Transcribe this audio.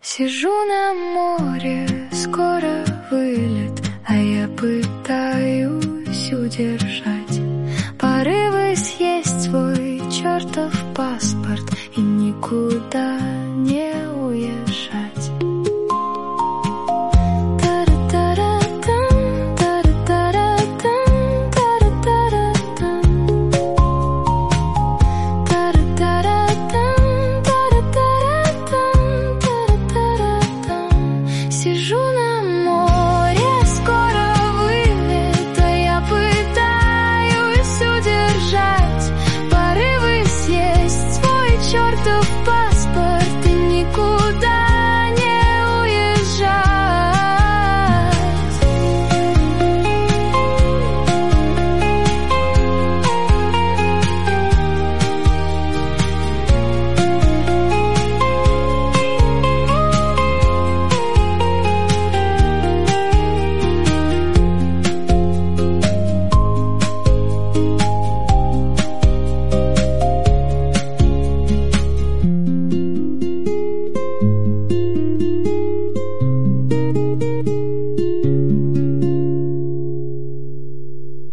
Сижу на море, скоро вылет, а я пытаюсь удержать порывы съесть свой чертов паспорт и никуда